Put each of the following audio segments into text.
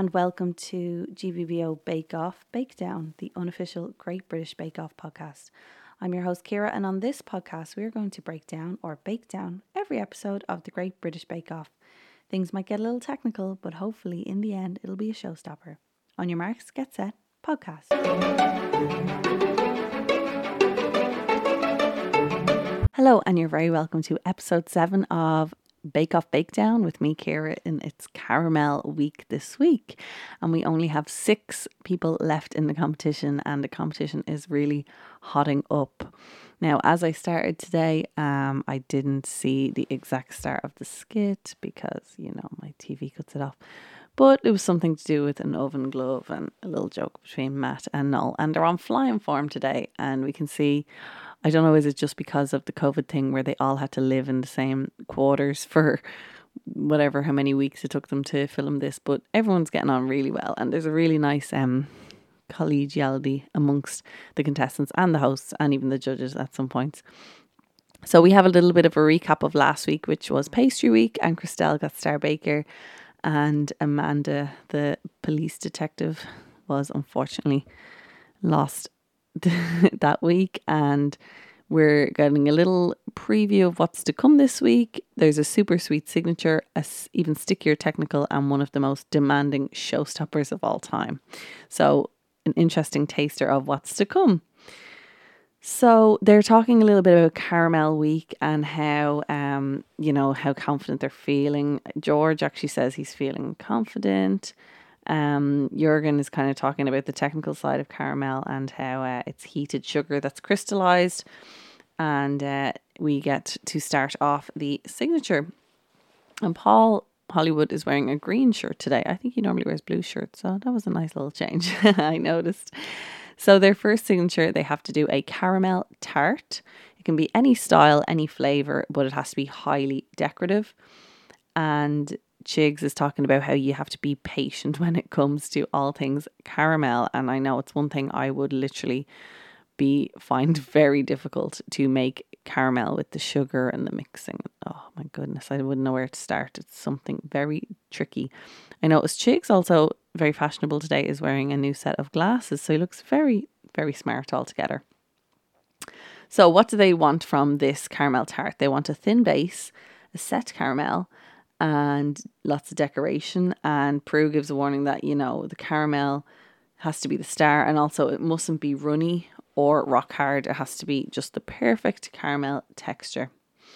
and welcome to GBBO Bake Off Bakedown, the unofficial Great British Bake Off podcast. I'm your host Ciara, and on this podcast we are going to break down or bake down every episode of the Great British Bake Off. Things might get a little technical, but hopefully in the end it'll be a showstopper. On your marks, get set, podcast. Hello, and you're very welcome to episode 7 of Bake Off Bakedown with me, Ciara, in its caramel week this week. And we only have 6 people left in the competition, and the competition is really hotting up. Now, as I started today, I didn't see the exact start of the skit because, my TV cuts it off. But it was something to do with an oven glove and a little joke between Matt and Noel. And they're on flying form today, and we can see, I don't know, is it just because of the COVID thing where they all had to live in the same quarters for how many weeks it took them to film this, but everyone's getting on really well, and there's a really nice collegiality amongst the contestants and the hosts and even the judges at some points. So we have a little bit of a recap of last week, which was pastry week, and Christelle got Star Baker, and Amanda, the police detective, was unfortunately lost that week, and we're getting a little preview of what's to come this week. There's a super sweet signature, a even stickier technical, and one of the most demanding showstoppers of all time. So an interesting taster of what's to come. So they're talking a little bit about Caramel Week and how, how confident they're feeling. George actually says he's feeling confident. Jürgen is kind of talking about the technical side of caramel and how it's heated sugar that's crystallized. And we get to start off the signature. And Paul Hollywood is wearing a green shirt today. I think he normally wears blue shirts, so that was a nice little change. I noticed. So their first signature, they have to do a caramel tart. It can be any style, any flavour, but it has to be highly decorative. And Chigs is talking about how you have to be patient when it comes to all things caramel. And I know it's one thing I would literally find very difficult to make caramel with the sugar and the mixing. Oh my goodness, I wouldn't know where to start. It's something very tricky. I noticed Chigs, also very fashionable today, is wearing a new set of glasses. So he looks very, very smart altogether. So what do they want from this caramel tart? They want a thin base, a set caramel, and lots of decoration. And Prue gives a warning that, the caramel has to be the star, and also it mustn't be runny or rock hard. It has to be just the perfect caramel texture.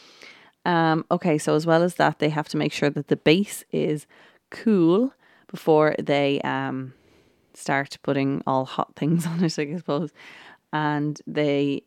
Okay, so as well as that, they have to make sure that the base is cool before they start putting all hot things on it, I suppose. And they,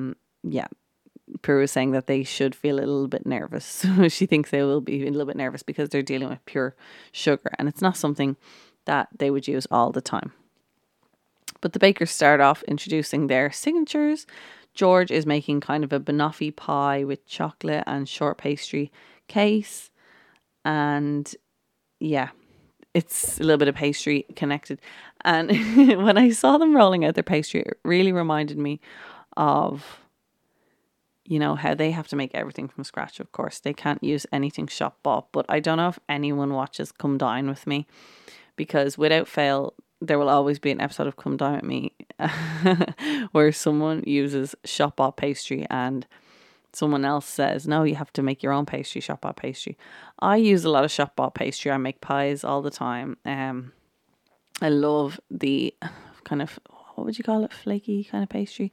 Prue is saying that they should feel a little bit nervous. So she thinks they will be a little bit nervous because they're dealing with pure sugar, and it's not something that they would use all the time. But the bakers start off introducing their signatures. George is making kind of a banoffee pie with chocolate and short pastry case. And yeah, it's a little bit of pastry connected. And when I saw them rolling out their pastry, it really reminded me of, how they have to make everything from scratch. Of course, they can't use anything shop bought. But I don't know if anyone watches Come Dine With Me, because without fail, there will always be an episode of Come Dine With Me where someone uses shop bought pastry and someone else says, no, you have to make your own pastry, shop bought pastry. I use a lot of shop bought pastry. I make pies all the time. I love the kind of, what would you call it? Flaky kind of pastry.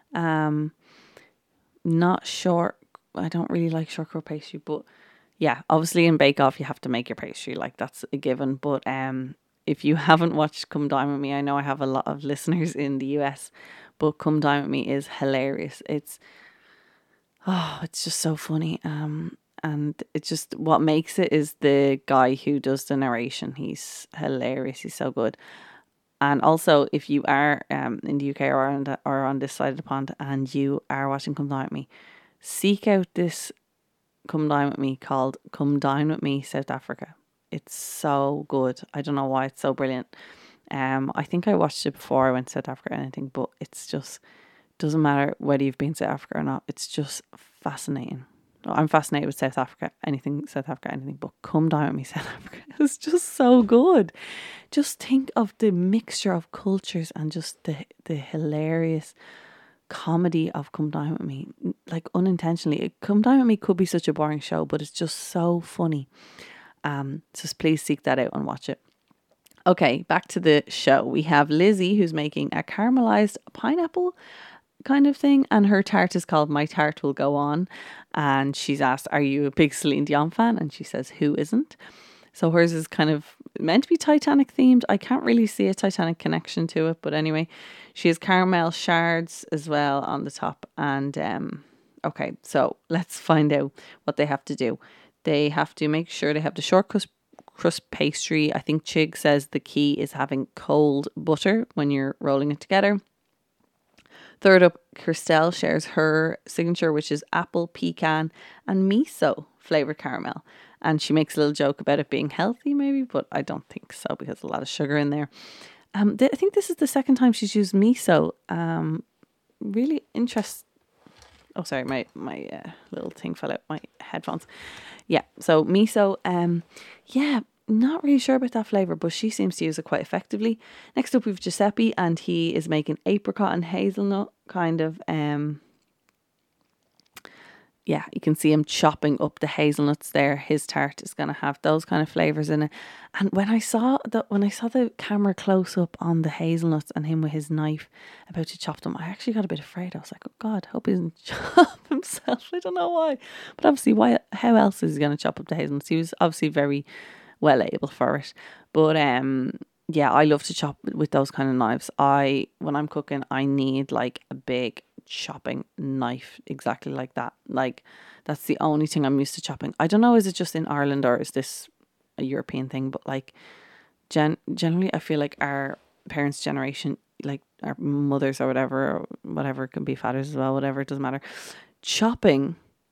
Not short. I don't really like shortcrust pastry, but yeah, obviously in Bake Off you have to make your pastry, like that's a given. But if you haven't watched Come Dine With Me, I know I have a lot of listeners in the US, but Come Dine With Me is hilarious. It's just so funny. And it's just, what makes it is the guy who does the narration. He's hilarious. He's so good. And also, if you are in the UK or on this side of the pond and you are watching Come Dine With Me, seek out this Come Dine With Me called Come Dine With Me South Africa. It's so good. I don't know why it's so brilliant. I think I watched it before I went to South Africa or anything, but it's just, doesn't matter whether you've been to South Africa or not. It's just fascinating. I'm fascinated with South Africa, anything South Africa, anything, but Come Down With Me South Africa is just so good. Just think of the mixture of cultures and just the hilarious comedy of Come Down With Me, like unintentionally. Come Down With Me could be such a boring show, but it's just so funny. So please seek that out and watch it. Okay, back to the show. We have Lizzie, who's making a caramelized pineapple kind of thing, and her tart is called My Tart Will Go On. And she's asked, are you a big Celine Dion fan? And she says, who isn't? So hers is kind of meant to be Titanic themed. I can't really see a Titanic connection to it, but anyway, she has caramel shards as well on the top. And okay, so let's find out what they have to do. They have to make sure they have the short crust pastry. I think Chig says the key is having cold butter when you're rolling it together. Third up, Christelle shares her signature, which is apple, pecan and miso flavoured caramel. And she makes a little joke about it being healthy maybe, but I don't think so because a lot of sugar in there. I think this is the second time she's used miso. Really interesting. Oh, sorry, my little thing fell out, my headphones. Yeah, so miso, yeah, not really sure about that flavour, but she seems to use it quite effectively. Next up, we've Giuseppe, and he is making apricot and hazelnut kind of, yeah, you can see him chopping up the hazelnuts there. His tart is going to have those kind of flavours in it. And when I saw the camera close up on the hazelnuts and him with his knife about to chop them, I actually got a bit afraid. I was like, oh God, hope he doesn't chop himself. I don't know why. But obviously, how else is he going to chop up the hazelnuts? He was obviously very well able for it. But yeah, I love to chop with those kind of knives. When I'm cooking, I need like a big chopping knife, exactly like that. Like that's the only thing I'm used to chopping. I don't know, is it just in Ireland or is this a European thing? But like generally, I feel like our parents' generation, like our mothers or whatever, it can be fathers as well, whatever, it doesn't matter, chopping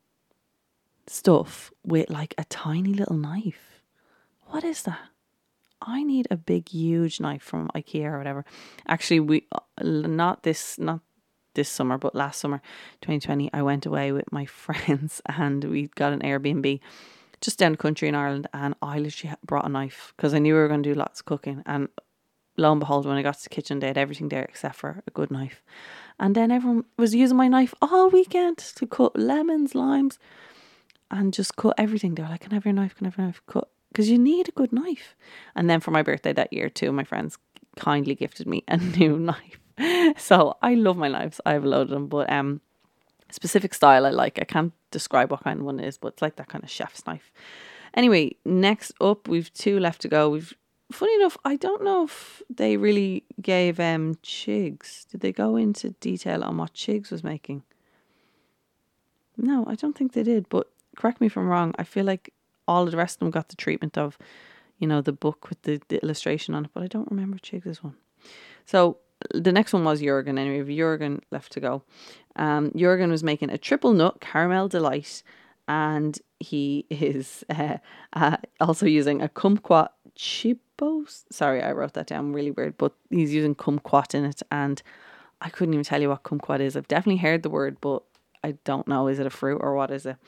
stuff with like a tiny little knife. What is that? I need a big, huge knife from IKEA or whatever. Actually, we not this summer, but last summer, 2020, I went away with my friends and we got an Airbnb just down the country in Ireland, and I literally brought a knife because I knew we were going to do lots of cooking. And lo and behold, when I got to the kitchen, they had everything there except for a good knife. And then everyone was using my knife all weekend to cut lemons, limes, and just cut everything. They were like, can I have your knife? Can I have your knife? Cut. Because you need a good knife. And then for my birthday that year, two of my friends kindly gifted me a new knife. So I love my knives. I have a load of them. But specific style I like. I can't describe what kind of one it is, but it's like that kind of chef's knife. Anyway, next up, we've two left to go. Funny enough, I don't know if they really gave Chigs. Did they go into detail on what Chigs was making? No, I don't think they did. But correct me if I'm wrong. I feel like all of the rest of them got the treatment of, the book with the illustration on it, but I don't remember Chigs' one. So the next one was Jurgen. Anyway, we have Jurgen left to go. Jurgen was making a triple nut caramel delight, and he is also using a kumquat chipos. Sorry, I wrote that down really weird, but he's using kumquat in it, and I couldn't even tell you what kumquat is. I've definitely heard the word, but I don't know. Is it a fruit or what is it?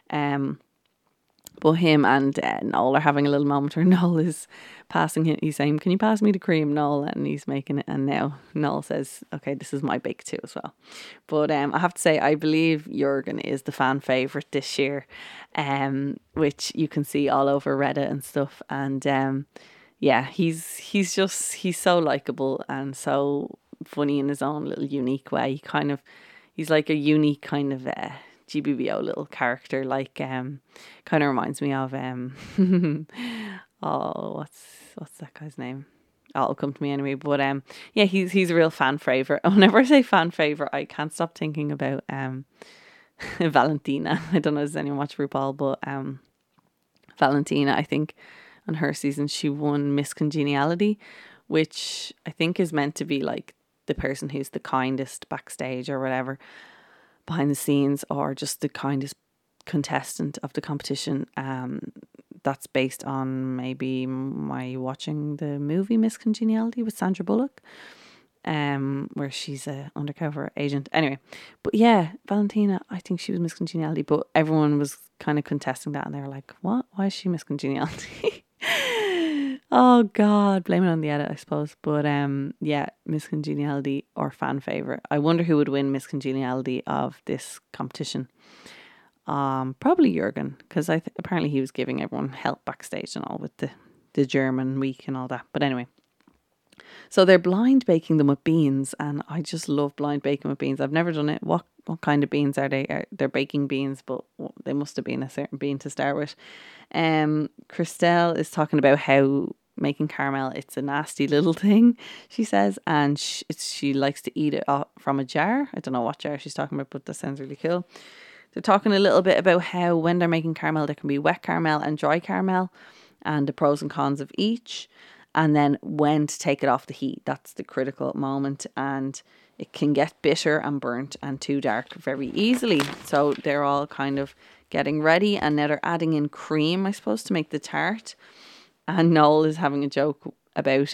But him and Noel are having a little moment where Noel is passing him. He's saying, can you pass me the cream, Noel? And he's making it. And now Noel says, okay, this is my bake too as well. But I have to say, I believe Jurgen is the fan favourite this year, which you can see all over Reddit and stuff. And yeah, he's so likeable and so funny in his own little unique way. He's like a unique kind of GBBO little character, like kind of reminds me of oh, what's that guy's name? Oh, it'll come to me anyway. But yeah, he's a real fan favorite. Whenever I say fan favorite, I can't stop thinking about Valentina. I don't know, does anyone watch RuPaul? But Valentina, I think on her season she won Miss Congeniality, which I think is meant to be like the person who's the kindest backstage or whatever, behind the scenes, or just the kindest contestant of the competition. That's based on maybe my watching the movie Miss Congeniality with Sandra Bullock. where she's a undercover agent. Anyway, but yeah, Valentina, I think she was Miss Congeniality, but everyone was kind of contesting that, and they were like, "What? Why is she Miss Congeniality?" Oh God, blame it on the edit, I suppose. But yeah, Miss Congeniality or fan favorite. I wonder who would win Miss Congeniality of this competition. Probably Jurgen, because apparently he was giving everyone help backstage and all with the German week and all that. But anyway. So they're blind baking them with beans, and I just love blind baking with beans. I've never done it. What kind of beans are they? They're baking beans, but they must have been a certain bean to start with. Christelle is talking about how making caramel, it's a nasty little thing, she says, and she likes to eat it from a jar. I don't know what jar she's talking about, but that sounds really cool. They're talking a little bit about how when they're making caramel, there can be wet caramel and dry caramel, and the pros and cons of each. And then when to take it off the heat. That's the critical moment. And it can get bitter and burnt and too dark very easily. So they're all kind of getting ready. And now they're adding in cream, I suppose, to make the tart. And Noel is having a joke about,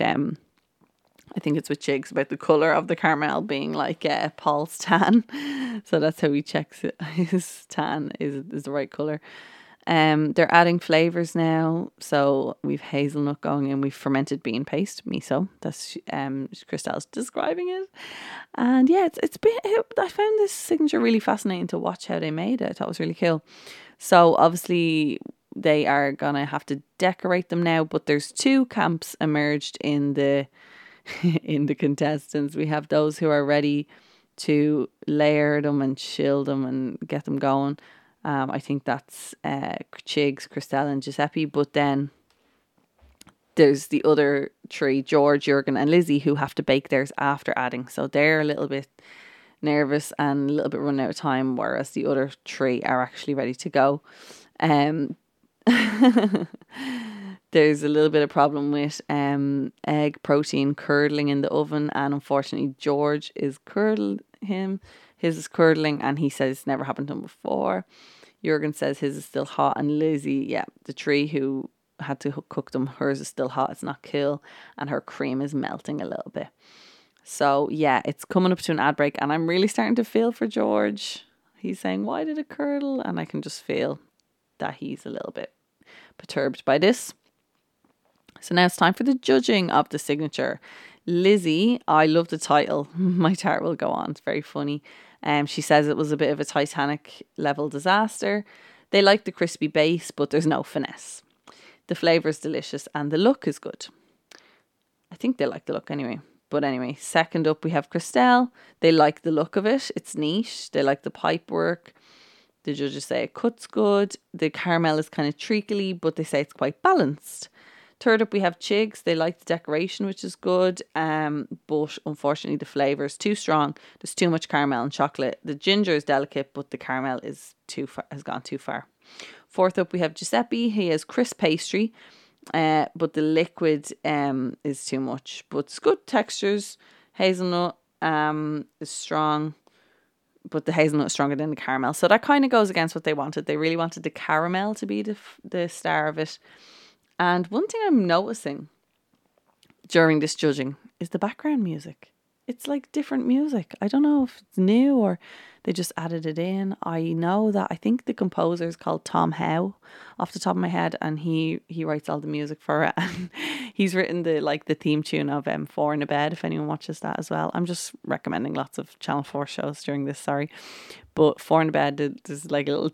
I think it's with Chigs, about the colour of the caramel being like Paul's tan. So that's how he checks it. His tan is the right colour. They're adding flavours now. So we've hazelnut going in, we've fermented bean paste, miso. That's Christelle's describing it. And yeah, it's been, I found this signature really fascinating to watch how they made it. I thought it was really cool. So obviously they are gonna have to decorate them now, but there's two camps emerged in the in the contestants. We have those who are ready to layer them and chill them and get them going. I think that's Chigs, Christelle and Giuseppe. But then there's the other three, George, Jurgen and Lizzie, who have to bake theirs after adding. So they're a little bit nervous and a little bit running out of time, whereas the other three are actually ready to go. There's a little bit of problem with egg protein curdling in the oven, and unfortunately George is his is curdling, and he says it's never happened to him before. Jurgen says his is still hot, and Lizzie, yeah, the tree who had to cook them, hers is still hot, it's not cool, and her cream is melting a little bit. So yeah, it's coming up to an ad break, and I'm really starting to feel for George. He's saying, why did it curdle? And I can just feel that he's a little bit perturbed by this. So now it's time for the judging of the signature. Lizzie, I love the title. My tart will go on. It's very funny. She says it was a bit of a Titanic level disaster. They like the crispy base, but there's no finesse. The flavour is delicious and the look is good. I think they like the look anyway. But anyway, second up we have Christelle. They like the look of it. It's neat. They like the pipe work. The judges say it cuts good. The caramel is kind of treacly, but they say it's quite balanced. Third up we have Chigs. They like the decoration, which is good, but unfortunately the flavour is too strong. There's too much caramel and chocolate. The ginger is delicate, but the caramel is has gone too far. Fourth up we have Giuseppe. He has crisp pastry, but the liquid is too much. But it's good textures. Hazelnut is strong, but the hazelnut is stronger than the caramel. So that kind of goes against what they wanted. They really wanted the caramel to be the star of it. And one thing I'm noticing during this judging is the background music. It's like different music. I don't know if it's new or they just added it in. I know that I think the composer is called Tom Howe off the top of my head, and he writes all the music for it. And he's written the theme tune of Four in a Bed, if anyone watches that as well. I'm just recommending lots of Channel 4 shows during this, sorry. But Four in a Bed, there's like a little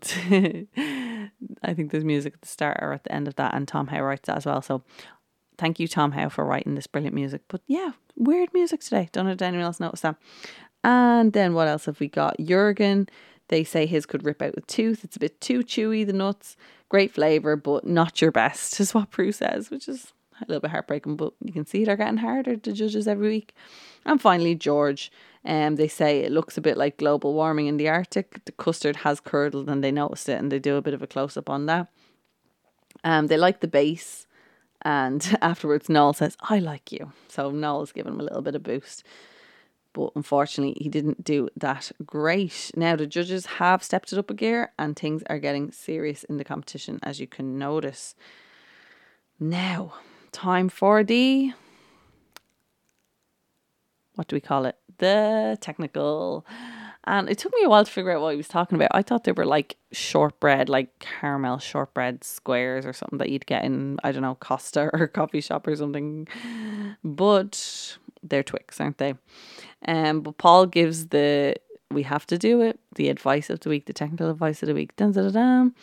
I think there's music at the start or at the end of that, and Tom Howe writes that as well. So thank you, Tom Howe, for writing this brilliant music. But yeah, weird music today. Don't know if anyone else noticed that. And then what else have we got? Jurgen, they say his could rip out a tooth. It's a bit too chewy, the nuts. Great flavour, but not your best, is what Prue says, which is a little bit heartbreaking. But you can see they're getting harder, the judges, every week. And finally, George. They say it looks a bit like global warming in the Arctic. The custard has curdled and they noticed it, and they do a bit of a close-up on that. They like the base. And afterwards, Noel says, I like you. So Noel's given him a little bit of boost. But unfortunately, he didn't do that great. Now, the judges have stepped it up a gear and things are getting serious in the competition, as you can notice. Now, time for the... what do we call it? The technical. And it took me a while to figure out what he was talking about. I thought they were like shortbread, like caramel shortbread squares or something that you'd get in, I don't know, Costa or coffee shop or something. But they're Twix, aren't they? But Paul gives we have to do it, the advice of the week, the technical advice of the week. Dun, dun, dun, dun.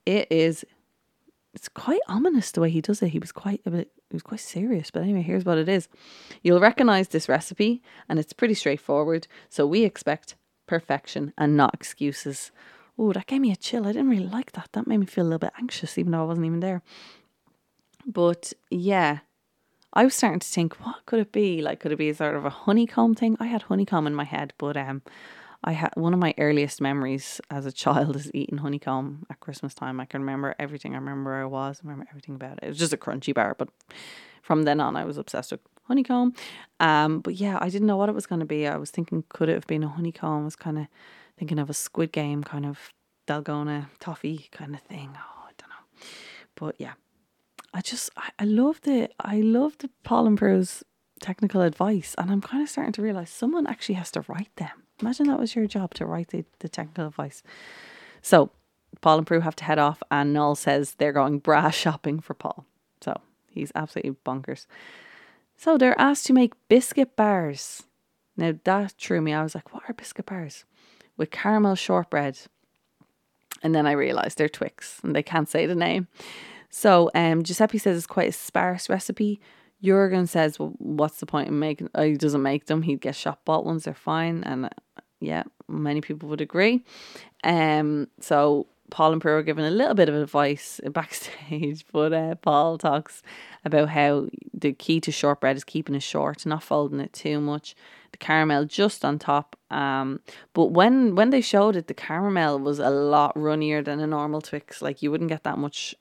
It's quite ominous the way he does it. He was quite serious. But anyway, here's what it is. You'll recognize this recipe and it's pretty straightforward. So we expect perfection and not excuses. Oh, that gave me a chill. I didn't really like that. That made me feel a little bit anxious, even though I wasn't even there. But yeah, I was starting to think, what could it be? Like, could it be a sort of a honeycomb thing? I had honeycomb in my head, but I had one of my earliest memories as a child is eating honeycomb at Christmas time. I can remember everything. I remember where I was. I remember everything about it. It was just a crunchy bar, but from then on, I was obsessed with honeycomb. But yeah, I didn't know what it was going to be. I was thinking, could it have been a honeycomb? I was kind of thinking of a Squid Game kind of Dalgona toffee kind of thing. Oh, I don't know. But yeah, I love the Paul and Prue's technical advice, and I'm kind of starting to realize someone actually has to write them. Imagine that was your job, to write the technical advice. So Paul and Prue have to head off, and Noel says they're going bra shopping for Paul. So he's absolutely bonkers. So they're asked to make biscuit bars. Now that threw me. I was like, what are biscuit bars? With caramel shortbread. And then I realised they're Twix and they can't say the name. So Giuseppe says it's quite a sparse recipe. Jurgen says, well, what's the point in making, he doesn't make them. He'd get shop bought ones, they're fine. And yeah, many people would agree. So Paul and Prue are given a little bit of advice backstage, but Paul talks about how the key to shortbread is keeping it short, not folding it too much. The caramel just on top. But when they showed it, the caramel was a lot runnier than a normal Twix. Like you wouldn't get that much,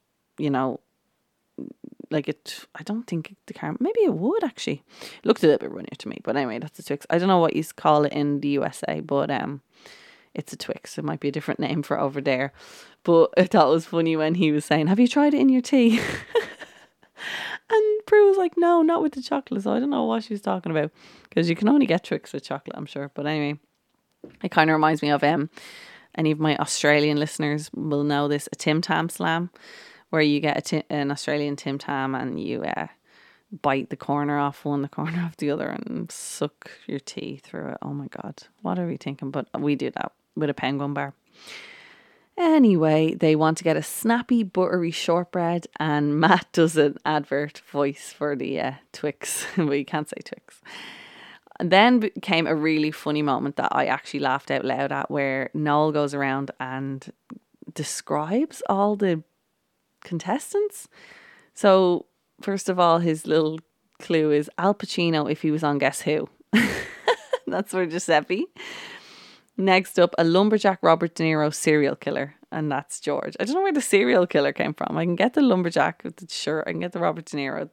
like it, I don't think the caramel, maybe it would actually. It looked a little bit runnier to me, but anyway, that's a Twix. I don't know what you call it in the USA, but it's a Twix. It might be a different name for over there. But I thought it was funny when he was saying, have you tried it in your tea? And Prue was like, no, not with the chocolate. So I don't know what she was talking about, because you can only get Twix with chocolate, I'm sure. But anyway, it kind of reminds me of any of my Australian listeners will know this, a Tim Tam Slam, where you get an Australian Tim Tam and you bite the corner off one, the corner off the other, and suck your tea through it. Oh my God, what are we thinking? But we do that with a penguin bar. Anyway, they want to get a snappy, buttery shortbread, and Matt does an advert voice for the Twix, but you can't say Twix. And then came a really funny moment that I actually laughed out loud at, where Noel goes around and describes all the contestants. So first of all, his little clue is Al Pacino if he was on Guess Who. That's for Giuseppe. Next up, a lumberjack Robert De Niro serial killer, and that's George. I don't know where the serial killer came from. I can get the lumberjack with the shirt. I can get the Robert De Niro.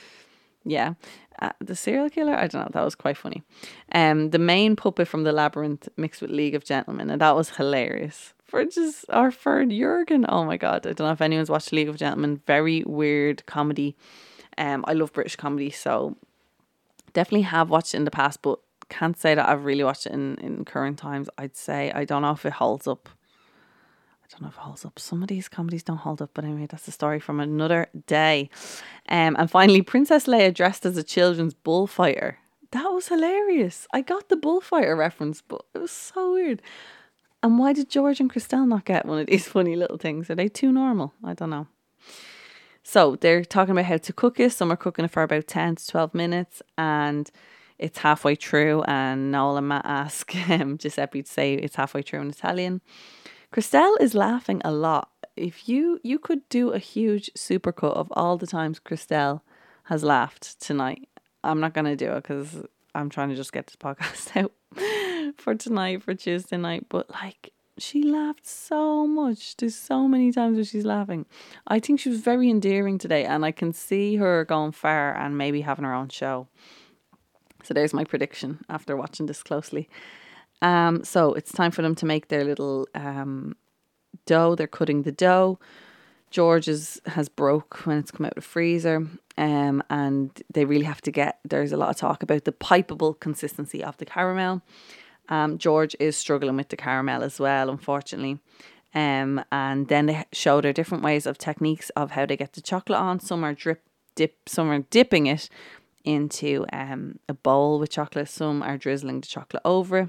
The serial killer, I don't know. That was quite funny. The main puppet from the Labyrinth mixed with League of Gentlemen, and that was hilarious. For Jurgen. Oh my God, I don't know if anyone's watched League of Gentlemen. Very weird comedy. I love British comedy, so definitely have watched it in the past, but can't say that I've really watched it in current times. I'd say I don't know if it holds up. Some of these comedies don't hold up, but anyway, that's a story from another day. And finally, Princess Leia dressed as a children's bullfighter. That was hilarious. I got the bullfighter reference, but it was so weird. And why did George and Christelle not get one of these funny little things? Are they too normal? I don't know. So they're talking about how to cook it. Some are cooking it for about 10 to 12 minutes, and it's halfway through, and Noel and Matt ask Giuseppe to say it's halfway through in Italian. Christelle is laughing a lot. If you could do a huge supercut of all the times Christelle has laughed tonight. I'm not going to do it because I'm trying to just get this podcast out for tonight, for Tuesday night. But like, she laughed so much. There's so many times where she's laughing. I think she was very endearing today, and I can see her going far and maybe having her own show. So there's my prediction after watching this closely. So it's time for them to make their little dough. They're cutting the dough. George's has broke when it's come out of the freezer. And they really have to there's a lot of talk about the pipeable consistency of the caramel. George is struggling with the caramel as well, unfortunately. And then they show their different ways of techniques of how they get the chocolate on. Some are some are dipping it into a bowl with chocolate. Some are drizzling the chocolate over.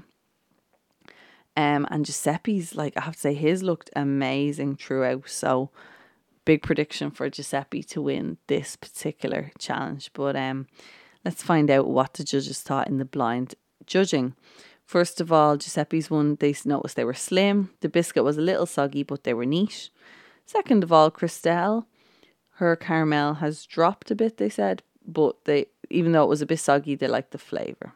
And Giuseppe's, I have to say, his looked amazing throughout. So big prediction for Giuseppe to win this particular challenge. But let's find out what the judges thought in the blind judging. First of all, Giuseppe's one, they noticed they were slim. The biscuit was a little soggy, but they were neat. Second of all, Christelle, her caramel has dropped a bit, they said, but even though it was a bit soggy, they liked the flavour.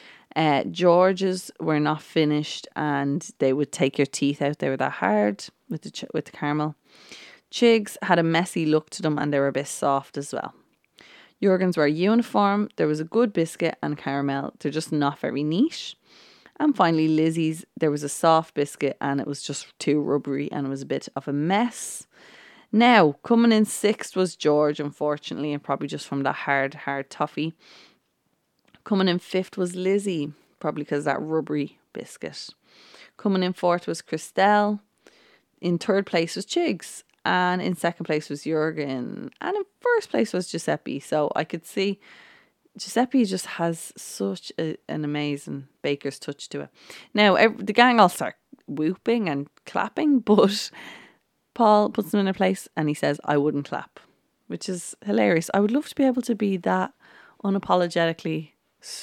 George's were not finished and they would take your teeth out. They were that hard with the caramel. Chig's had a messy look to them and they were a bit soft as well. Jurgen's were uniform. There was a good biscuit and caramel. They're just not very neat. And finally, Lizzie's, there was a soft biscuit and it was just too rubbery and it was a bit of a mess. Now, coming in sixth was George, unfortunately, and probably just from that hard toffee. Coming in fifth was Lizzie, probably because of that rubbery biscuit. Coming in fourth was Christelle. In third place was Chigs. And in second place was Jurgen. And in first place was Giuseppe. So I could see Giuseppe just has such an amazing baker's touch to it. Now, the gang all start whooping and clapping, but Paul puts them in a place and he says, I wouldn't clap, which is hilarious. I would love to be able to be that unapologetically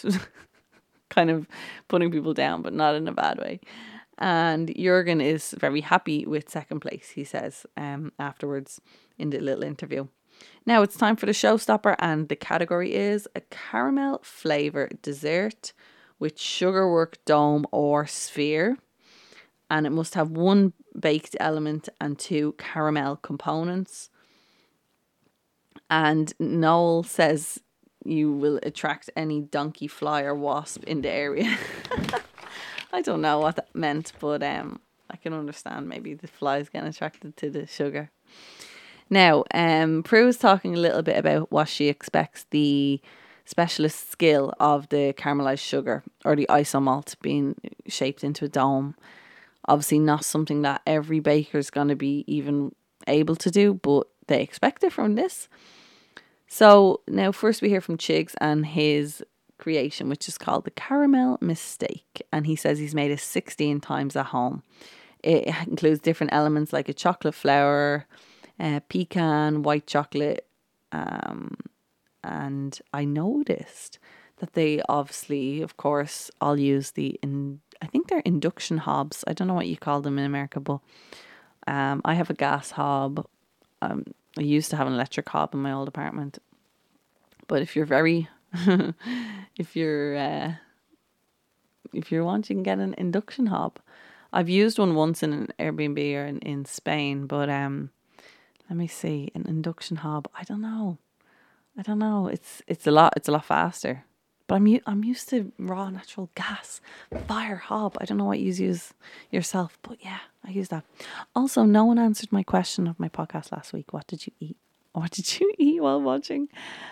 kind of putting people down, but not in a bad way. And Jurgen is very happy with second place, he says afterwards in the little interview. Now it's time for the showstopper, and the category is a caramel flavour dessert with sugarwork dome or sphere. And it must have one baked element and 2 caramel components. And Noel says you will attract any donkey, fly or wasp in the area. I don't know what that meant, but I can understand maybe the flies getting attracted to the sugar. Now, Prue is talking a little bit about what she expects the specialist skill of the caramelized sugar or the isomalt being shaped into a dome. Obviously not something that every baker is going to be even able to do, but they expect it from this. So now first we hear from Chigs and his creation, which is called the Caramel Mistake. And he says he's made it 16 times at home. It includes different elements like a chocolate flour, pecan, white chocolate. And I noticed that they obviously, of course, all use I think they're induction hobs. I don't know what you call them in America, but I have a gas hob. I used to have an electric hob in my old apartment. But if you're if you want, you can get an induction hob. I've used one once in an Airbnb or in Spain, but let me see, an induction hob. I don't know. It's a lot faster. But I'm used to raw natural gas fire hob. I don't know what you use yourself, but yeah, I use that. Also, no one answered my question of my podcast last week. What did you eat? What did you eat while watching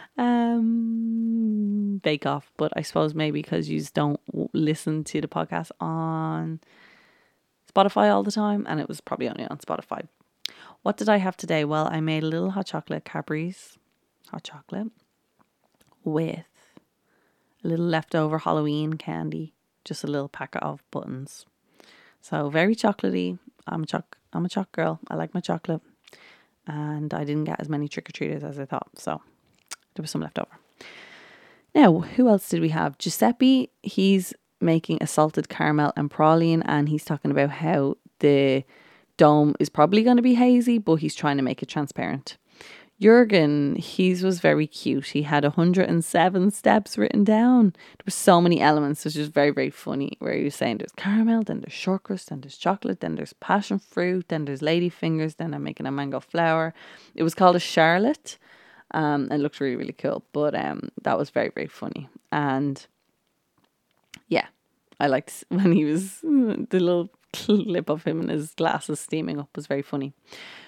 Bake Off? But I suppose maybe because you don't listen to the podcast on Spotify all the time, and it was probably only on Spotify. What did I have today? Well, I made a little hot chocolate Cadbury's hot chocolate with a little leftover Halloween candy, just a little packet of buttons. So very chocolatey. I'm a choc girl. I like my chocolate. And I didn't get as many trick-or-treaters as I thought. So there was some left over. Now, who else did we have? Giuseppe, he's making a salted caramel and praline, and he's talking about how the dome is probably going to be hazy, but he's trying to make it transparent. Jurgen, his was very cute. He had 107 steps written down. There were so many elements, which is very, very funny, where he was saying there's caramel, then there's short crust, then there's chocolate, then there's passion fruit, then there's lady fingers, then I'm making a mango flower. It was called a charlotte. It looked really, really cool. But that was very, very funny. And yeah, I liked when he was, the little clip of him and his glasses steaming up was very funny.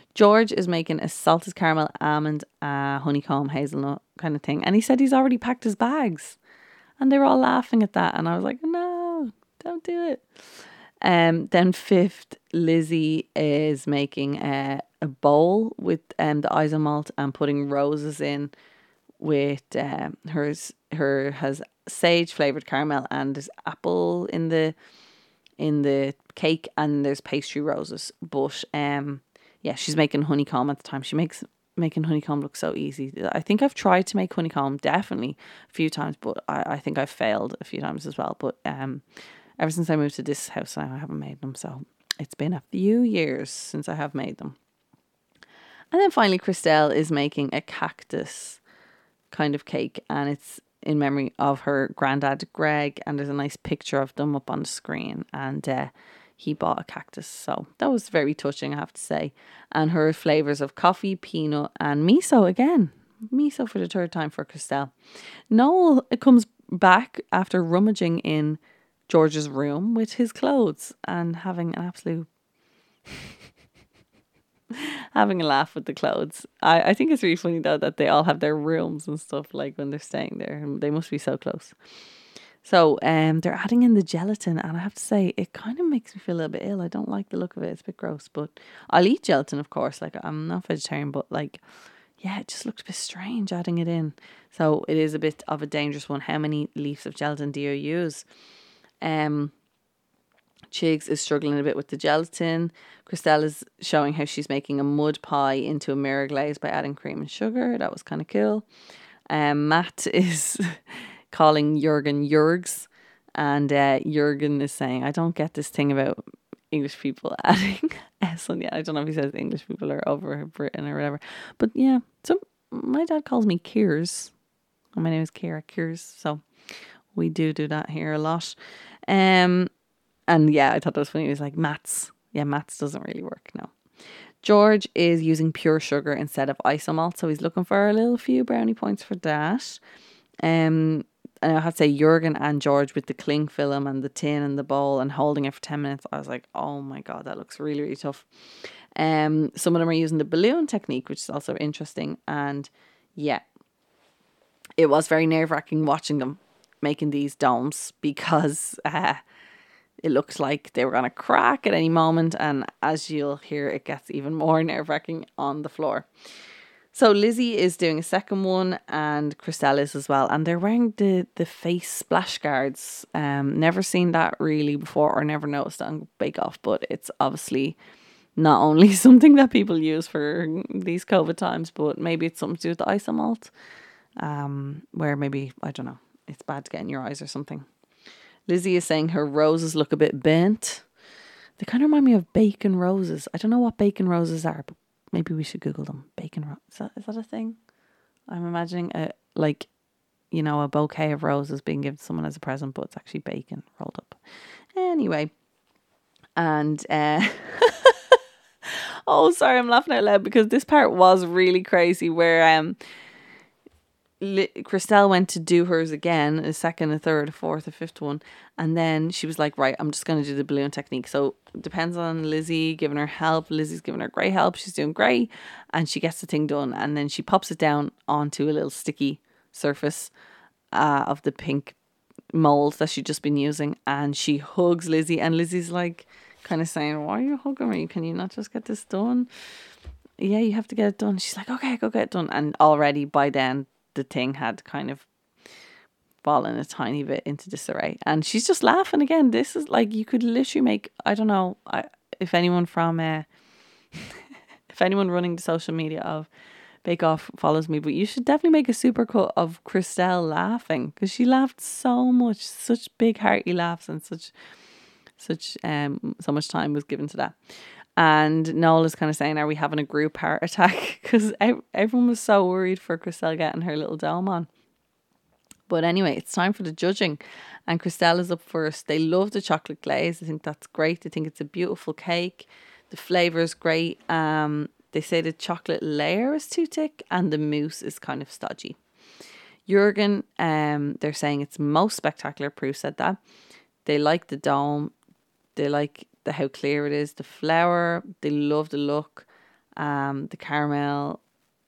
George is making a salted caramel almond honeycomb hazelnut kind of thing. And he said he's already packed his bags. And they were all laughing at that. And I was like, no, don't do it. Then fifth, Lizzie is making a bowl with the isomalt and putting roses in with her has sage flavored caramel, and there's apple in the cake, and there's pastry roses. But yeah, she's making honeycomb at the time. She makes making honeycomb look so easy. I think I've tried to make honeycomb definitely a few times, but I think I've failed a few times as well. But ever since I moved to this house now, I haven't made them. So it's been a few years since I have made them. And then finally, Christelle is making a cactus kind of cake, and it's in memory of her granddad, Greg, and there's a nice picture of them up on the screen, and he bought a cactus. So that was very touching, I have to say. And her flavours of coffee, peanut, and miso again. Miso for the third time for Christelle. Noel comes back after rummaging in George's room with his clothes and having an absolute having a laugh with the clothes. I think it's really funny though that they all have their rooms and stuff like when they're staying there. They must be so close. So they're adding in the gelatin, and I have to say it kind of makes me feel a little bit ill. I don't like the look of it. It's a bit gross, but I'll eat gelatin, of course. Like, I'm not vegetarian, but like, yeah, it just looks a bit strange adding it in. So it is a bit of a dangerous one. How many leaves of gelatin do you use? Chigs is struggling a bit with the gelatin. Christelle is showing how she's making a mud pie into a mirror glaze by adding cream and sugar. That was kind of cool. Matt is calling Jurgen Jurgs, and Jurgen is saying, I don't get this thing about English people adding S on. Yeah, I don't know if he says English people are over Britain or whatever, but yeah. So my dad calls me Kears, and my name is Kira Kears, so we do that here a lot. And yeah, I thought that was funny. It was like Mats. Yeah, Mats doesn't really work, no. George is using pure sugar instead of isomalt, so he's looking for a little few brownie points for that. And I have to say, Jurgen and George with the cling film and the tin and the bowl and holding it for 10 minutes, I was like, oh my God, that looks really, really tough. Some of them are using the balloon technique, which is also interesting. And yeah, it was very nerve-wracking watching them making these domes because it looked like they were going to crack at any moment. And as you'll hear, it gets even more nerve-wracking on the floor. So Lizzie is doing a second one, and Christelle is as well. And they're wearing the face splash guards. Never seen that really before, or never noticed it on Bake Off. But it's obviously not only something that people use for these COVID times, but maybe it's something to do with the isomalt. Where maybe, I don't know, it's bad to get in your eyes or something. Lizzie is saying her roses look a bit bent. They kind of remind me of bacon roses. I don't know what bacon roses are, but maybe we should Google them. Bacon roses. Is that a thing? I'm imagining a bouquet of roses being given to someone as a present, but it's actually bacon rolled up. Anyway. And oh, sorry, I'm laughing out loud because this part was really crazy where Christelle went to do hers again, a second, a third, a fourth, a fifth one, and then she was like, right, I'm just going to do the balloon technique. So it depends on Lizzie giving her help. Lizzie's giving her great help. She's doing great, and she gets the thing done, and then she pops it down onto a little sticky surface of the pink mold that she'd just been using, and she hugs Lizzie, and Lizzie's like kind of saying, why are you hugging me? Can you not just get this done? Yeah, you have to get it done. She's like, okay, go get it done. And already by then the thing had kind of fallen a tiny bit into disarray, and she's just laughing again. This is like, you could literally make, I don't know if anyone from if anyone running the social media of Bake Off follows me, but you should definitely make a supercut of Christelle laughing, because she laughed so much, such big hearty laughs, and so much time was given to that. And Noel is kind of saying, are we having a group heart attack? Because everyone was so worried for Christelle getting her little dome on. But anyway, it's time for the judging. And Christelle is up first. They love the chocolate glaze. I think that's great. They think it's a beautiful cake. The flavour is great. They say the chocolate layer is too thick and the mousse is kind of stodgy. Jurgen, they're saying it's most spectacular. Prue said that. They like the dome. They like how clear it is, the flour. They love the look, The caramel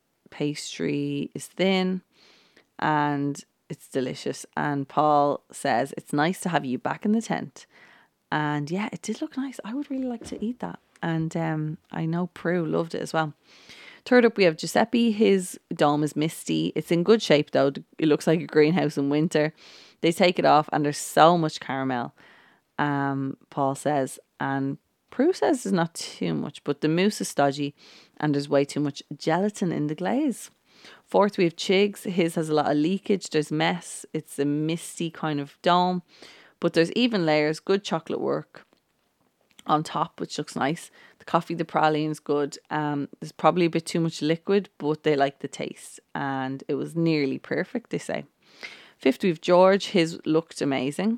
pastry is thin and it's delicious. And Paul says, it's nice to have you back in the tent. And yeah, it did look nice. I would really like to eat that. And I know Prue loved it as well. Third up, we have Giuseppe. His dome is misty. It's in good shape though. It looks like a greenhouse in winter. They take it off and there's so much caramel, Paul says. And Prue says there's not too much, but the mousse is stodgy and there's way too much gelatin in the glaze. Fourth, we have Chig's. His has a lot of leakage. There's mess. It's a misty kind of dome, but there's even layers, good chocolate work on top, which looks nice. The coffee, the praline is good. There's probably a bit too much liquid, but they like the taste and it was nearly perfect, they say. Fifth, we have George. His looked amazing.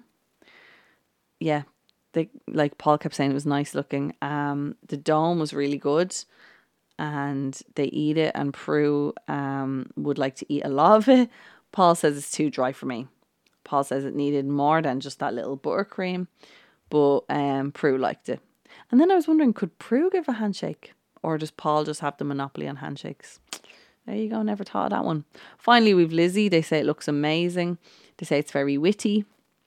Yeah, like Paul kept saying, it was nice looking. The dome was really good and they eat it, and Prue would like to eat a lot of it. Paul says it's too dry for me. Paul says it needed more than just that little buttercream, but Prue liked it. And then I was wondering, could Prue give a handshake, or does Paul just have the monopoly on handshakes? There you go, never thought of that one. Finally, we've Lizzie. They say it looks amazing. They say it's very witty.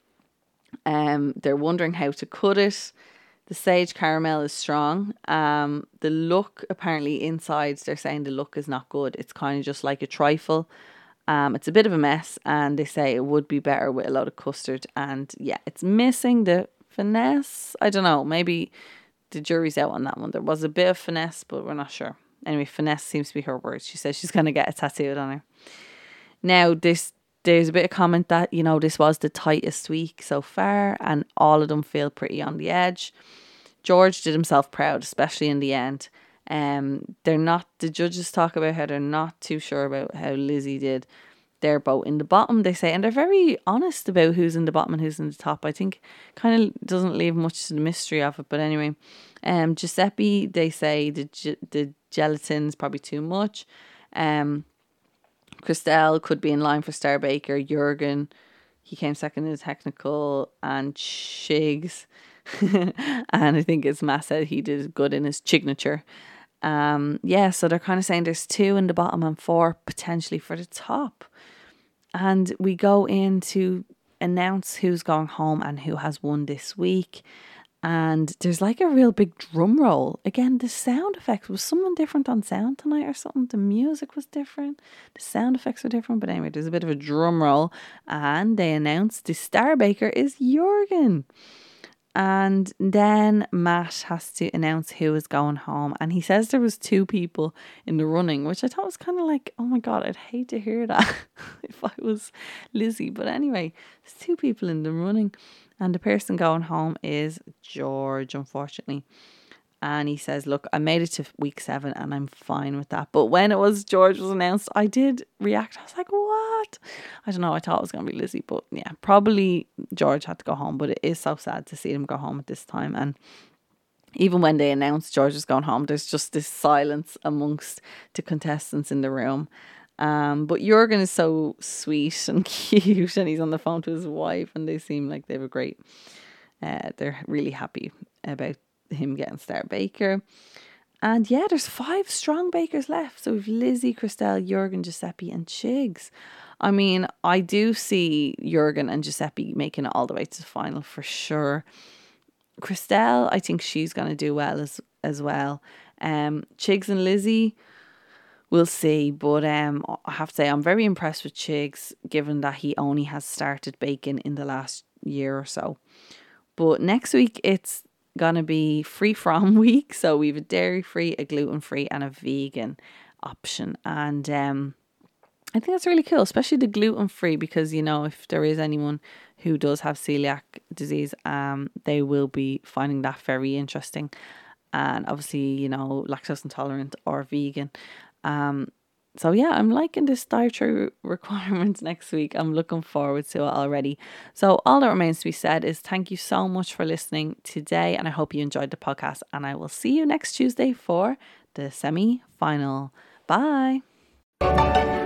They're wondering how to cut it. The sage caramel is strong. The look, apparently inside, they're saying the look is not good. It's kind of just like a trifle. It's a bit of a mess, and they say it would be better with a lot of custard. And yeah, it's missing the finesse. I don't know, maybe the jury's out on that one. There was a bit of finesse, but we're not sure. Anyway, finesse seems to be her word. She says she's going to get it tattooed on her. Now, there's a bit of comment that, this was the tightest week so far, and all of them feel pretty on the edge. George did himself proud, especially in the end. The judges talk about how they're not too sure about how Lizzie did. They're both in the bottom, they say, and they're very honest about who's in the bottom and who's in the top. I think kind of doesn't leave much to the mystery of it, but anyway. Giuseppe, they say the gelatin's probably too much. Christelle could be in line for Star Baker. Jurgen, he came second in the technical, and Shigs, and I think as Matt said, he did good in his signature. So they're kind of saying there's 2 in the bottom and 4 potentially for the top. And we go in to announce who's going home and who has won this week. And there's like a real big drum roll. Again, the sound effects, was someone different on sound tonight or something? The music was different. The sound effects were different. But anyway, there's a bit of a drum roll. And they announced the Star Baker is Jurgen. And then Matt has to announce who is going home. And he says there was 2 people in the running, which I thought was kind of like, oh my God, I'd hate to hear that if I was Lizzie. But anyway, there's 2 people in the running. And the person going home is George, unfortunately. And he says, look, I made it to week 7 and I'm fine with that. But when George was announced, I did react. I was like, what? I don't know. I thought it was going to be Lizzie. But yeah, probably George had to go home. But it is so sad to see him go home at this time. And even when they announced George is going home, there's just this silence amongst the contestants in the room. But Jurgen is so sweet and cute, and he's on the phone to his wife, and they seem like they have a great, they're really happy about him getting Star Baker. And yeah, there's 5 strong bakers left. So we've Lizzie, Christelle, Jurgen, Giuseppe and Chigs. I mean, I do see Jurgen and Giuseppe making it all the way to the final for sure. Christelle, I think she's going to do well as well. Chigs and Lizzie, we'll see, but I have to say I'm very impressed with Chigs, given that he only has started baking in the last year or so. But next week it's gonna be free from week, so we have a dairy free, a gluten free, and a vegan option, and I think that's really cool, especially the gluten free, because if there is anyone who does have celiac disease, they will be finding that very interesting, and obviously lactose intolerant or vegan. So yeah, I'm liking this dietary requirements next week. I'm looking forward to it already. So all that remains to be said is thank you so much for listening today, and I hope you enjoyed the podcast, and I will see you next Tuesday for the semi-final. Bye.